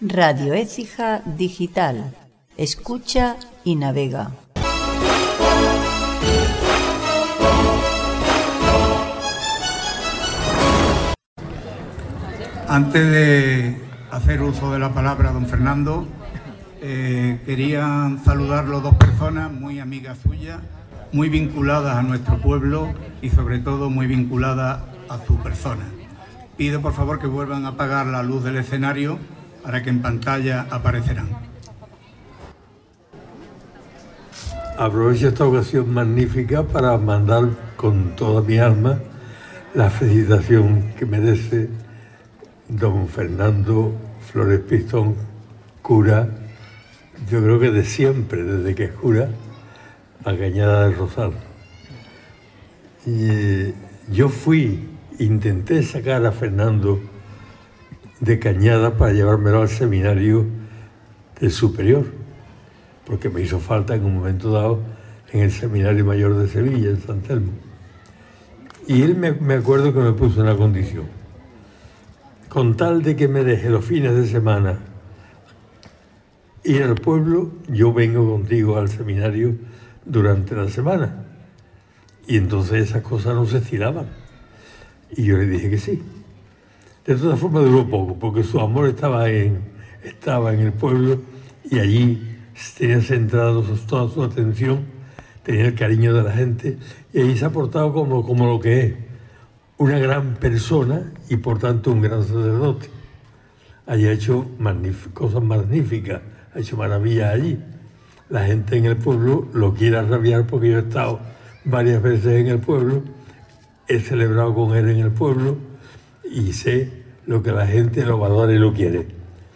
Radio Écija Digital. Escucha y navega. Antes de hacer uso de la palabra, don Fernando, querían saludarlo dos personas muy amigas suyas, muy vinculadas a nuestro pueblo y sobre todo muy vinculadas a su persona. Pido por favor que vuelvan a apagar la luz del escenario para que en pantalla aparecerán. Aprovecho esta ocasión magnífica para mandar con toda mi alma la felicitación que merece don Fernando Flores Pistón, cura, yo creo que de siempre, desde que es cura, a Cañada del Rosal. Y yo intenté sacar a Fernando de Cañada para llevármelo al seminario del Superior, porque me hizo falta en un momento dado en el Seminario Mayor de Sevilla, en San Telmo. Y él me acuerdo que me puso una condición: con tal de que me deje los fines de semana ir al pueblo, yo vengo contigo al seminario durante la semana. Y entonces esas cosas no se estiraban. Y yo le dije que sí. De todas formas duró poco, porque su amor estaba en el pueblo y allí tenía centrado toda su atención, tenía el cariño de la gente y allí se ha portado como lo que es, una gran persona y por tanto un gran sacerdote. Allí ha hecho cosas magníficas, ha hecho maravillas allí. La gente en el pueblo lo quiere rabiar porque yo he estado varias veces en el pueblo, he celebrado con él en el pueblo y sé lo que la gente lo valora y lo quiere.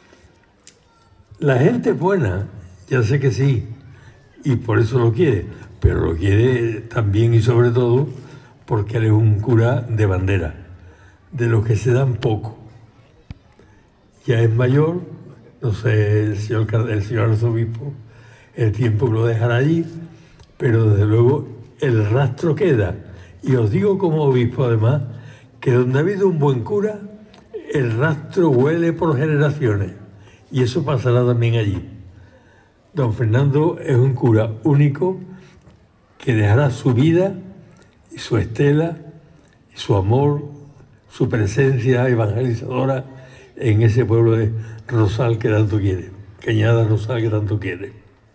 La gente es buena, ya sé que sí, y por eso lo quiere, pero lo quiere también y sobre todo porque él es un cura de bandera, de los que se dan poco. Ya es mayor, no sé, el señor arzobispo, el tiempo que lo dejará allí, pero desde luego el rastro queda. Y os digo como obispo además, que donde ha habido un buen cura, el rastro huele por generaciones, y eso pasará también allí. Don Fernando es un cura único que dejará su vida y su estela, y su amor, su presencia evangelizadora en ese pueblo de Rosal que tanto quiere, Cañada Rosal que tanto quiere.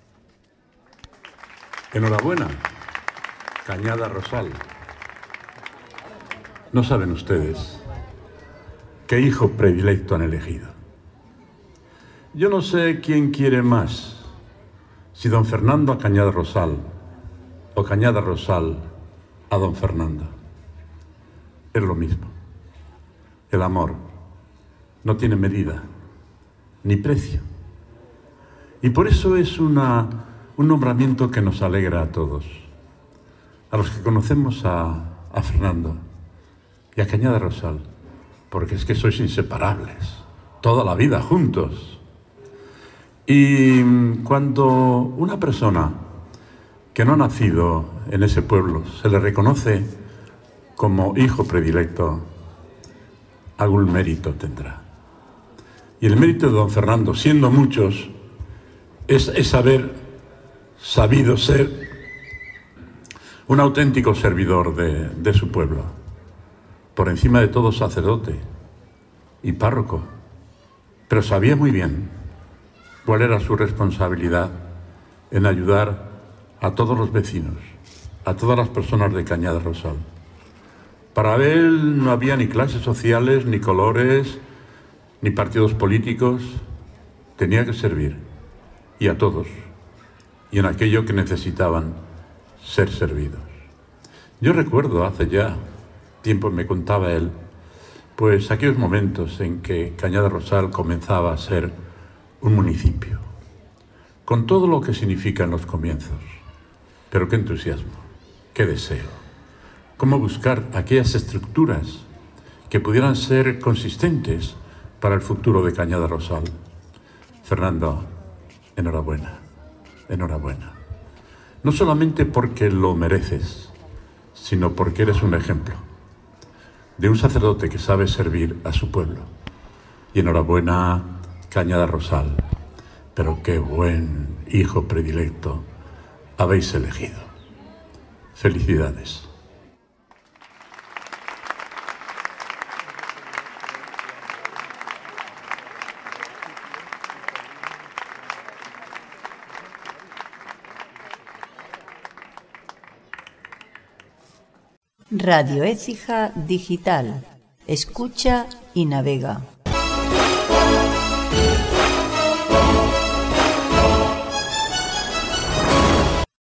Enhorabuena, Cañada Rosal. No saben ustedes qué hijo predilecto han elegido. Yo no sé quién quiere más, si don Fernando a Cañada Rosal o Cañada Rosal a don Fernando. Es lo mismo. El amor no tiene medida ni precio. Y por eso es un nombramiento que nos alegra a todos. A los que conocemos a Fernando y a Cañada Rosal, porque es que sois inseparables, toda la vida juntos. Y cuando una persona que no ha nacido en ese pueblo se le reconoce como hijo predilecto, algún mérito tendrá. Y el mérito de don Fernando, siendo muchos, es haber sabido ser un auténtico servidor de su pueblo, por encima de todo sacerdote y párroco, pero sabía muy bien cuál era su responsabilidad en ayudar a todos los vecinos, a todas las personas de Cañada Rosal. Para él no había ni clases sociales, ni colores, ni partidos políticos. Tenía que servir, y a todos, y en aquello que necesitaban ser servidos. Yo recuerdo hace ya tiempo, me contaba él, pues aquellos momentos en que Cañada Rosal comenzaba a ser un municipio, con todo lo que significan los comienzos. Pero qué entusiasmo, qué deseo, cómo buscar aquellas estructuras que pudieran ser consistentes para el futuro de Cañada Rosal. Fernando, enhorabuena, enhorabuena. No solamente porque lo mereces, sino porque eres un ejemplo de un sacerdote que sabe servir a su pueblo. Y enhorabuena, Cañada Rosal, pero qué buen hijo predilecto habéis elegido. Felicidades. Radio Écija Digital. Escucha y navega.